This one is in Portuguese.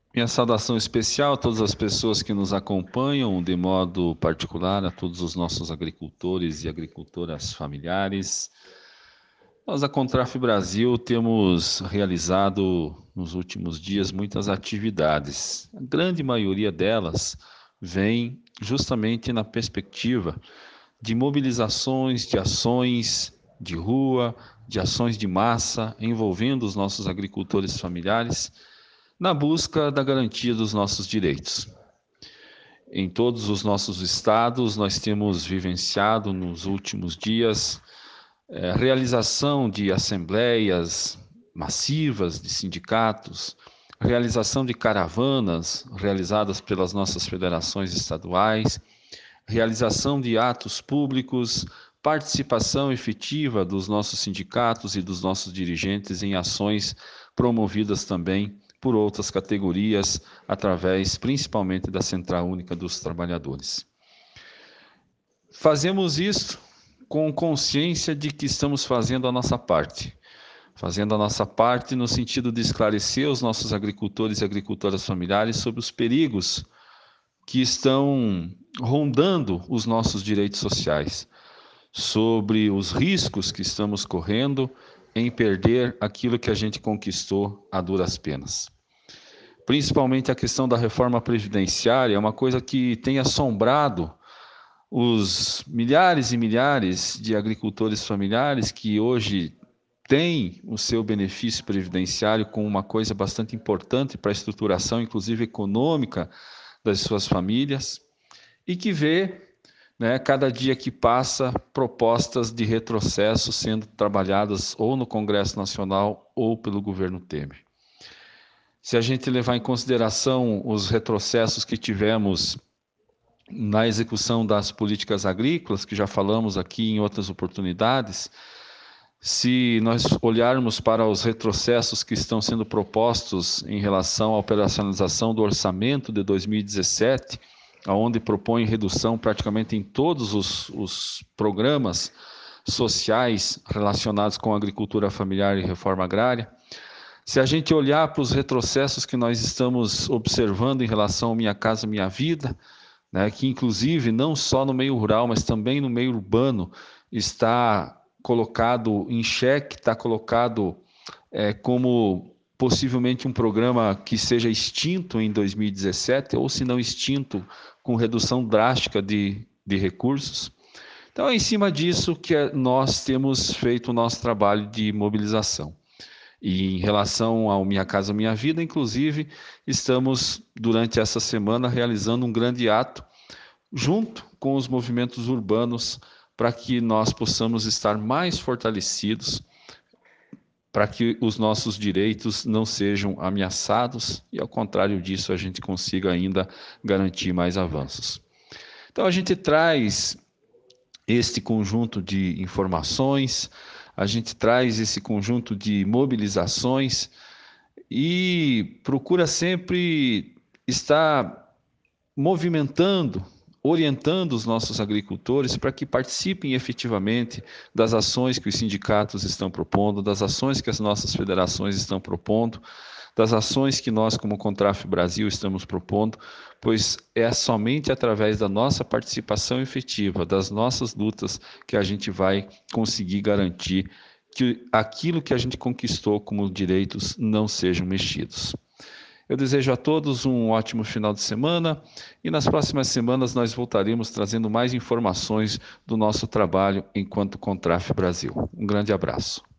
Minha saudação especial a todas as pessoas que nos acompanham, de modo particular a todos os nossos agricultores e agricultoras familiares. Nós, da Contraf Brasil, temos realizado nos últimos dias muitas atividades. A grande maioria delas vem justamente na perspectiva de mobilizações, de ações de rua, de ações de massa, envolvendo os nossos agricultores familiares na busca da garantia dos nossos direitos. Em todos os nossos estados, nós temos vivenciado nos últimos dias realização de assembleias massivas de sindicatos, realização de caravanas realizadas pelas nossas federações estaduais, realização de atos públicos, participação efetiva dos nossos sindicatos e dos nossos dirigentes em ações promovidas também por outras categorias, através principalmente da Central Única dos Trabalhadores. Fazemos isso com consciência de que estamos fazendo a nossa parte. Fazendo a nossa parte no sentido de esclarecer os nossos agricultores e agricultoras familiares sobre os perigos que estão rondando os nossos direitos sociais, sobre os riscos que estamos correndo em perder aquilo que a gente conquistou a duras penas. Principalmente a questão da reforma previdenciária é uma coisa que tem assombrado os milhares e milhares de agricultores familiares que hoje têm o seu benefício previdenciário como uma coisa bastante importante para a estruturação, inclusive econômica, das suas famílias, e que vê, né, cada dia que passa, propostas de retrocesso sendo trabalhadas ou no Congresso Nacional ou pelo governo Temer. Se a gente levar em consideração os retrocessos que tivemos na execução das políticas agrícolas, que já falamos aqui em outras oportunidades, se nós olharmos para os retrocessos que estão sendo propostos em relação à operacionalização do orçamento de 2017, onde propõe redução praticamente em todos os programas sociais relacionados com a agricultura familiar e reforma agrária, se a gente olhar para os retrocessos que nós estamos observando em relação ao Minha Casa Minha Vida, né, que inclusive não só no meio rural, mas também no meio urbano, está colocado em xeque, está colocado como possivelmente um programa que seja extinto em 2017, ou se não extinto, com redução drástica de recursos. Então é em cima disso que nós temos feito o nosso trabalho de mobilização. E em relação ao Minha Casa Minha Vida, inclusive, estamos, durante essa semana, realizando um grande ato junto com os movimentos urbanos para que nós possamos estar mais fortalecidos, para que os nossos direitos não sejam ameaçados e, ao contrário disso, a gente consiga ainda garantir mais avanços. Então, a gente traz este conjunto de informações, a gente traz esse conjunto de mobilizações e procura sempre estar movimentando, orientando os nossos agricultores para que participem efetivamente das ações que os sindicatos estão propondo, das ações que as nossas federações estão propondo, das ações que nós, como Contraf Brasil, estamos propondo, pois é somente através da nossa participação efetiva, das nossas lutas, que a gente vai conseguir garantir que aquilo que a gente conquistou como direitos não sejam mexidos. Eu desejo a todos um ótimo final de semana e nas próximas semanas nós voltaremos trazendo mais informações do nosso trabalho enquanto Contraf Brasil. Um grande abraço.